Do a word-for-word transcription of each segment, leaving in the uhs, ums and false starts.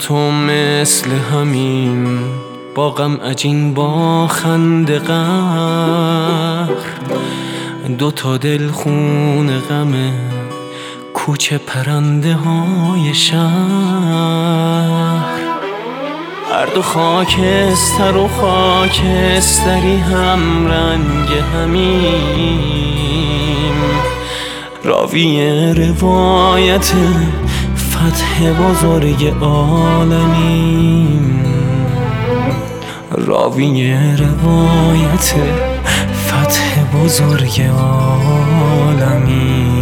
تو مثل همین با غم عجین با خنده قهر، دو تا دل خون غمه کوچه پرنده های شهر. هر دو خاکستر و خاکستری هم رنگ همیم، راوی روایت فتح بزرگ عالمیم، راوی روایت فتح بزرگ عالمیم.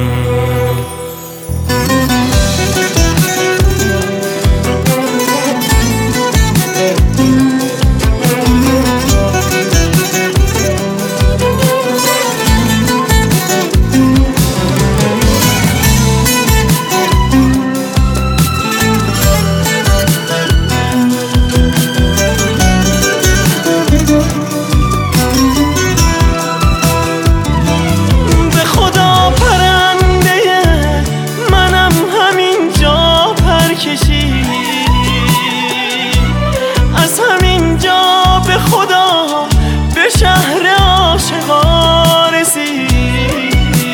از همینجا به خدا به شهر عاشقا رسید،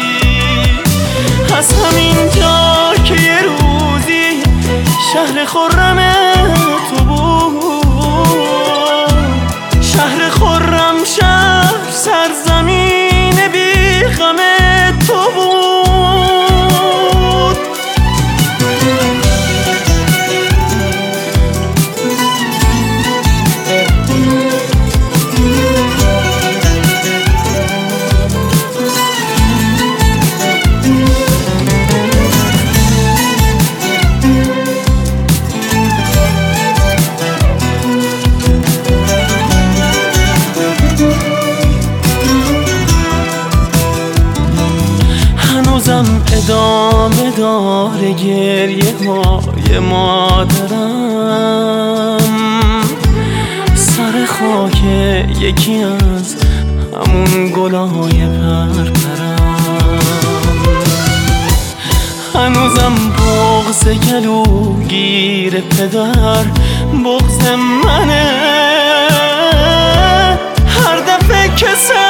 از همینجا که یه روزی شهر خرم تو بود، شهر خرم شهر سرزمین بی غم تو بود. ادامه داره گریه های مادرم، سر خاک یکی از همون گلای پرپرم. هنوزم بغض گلوگیر پدر بغض منه، هر دفعه که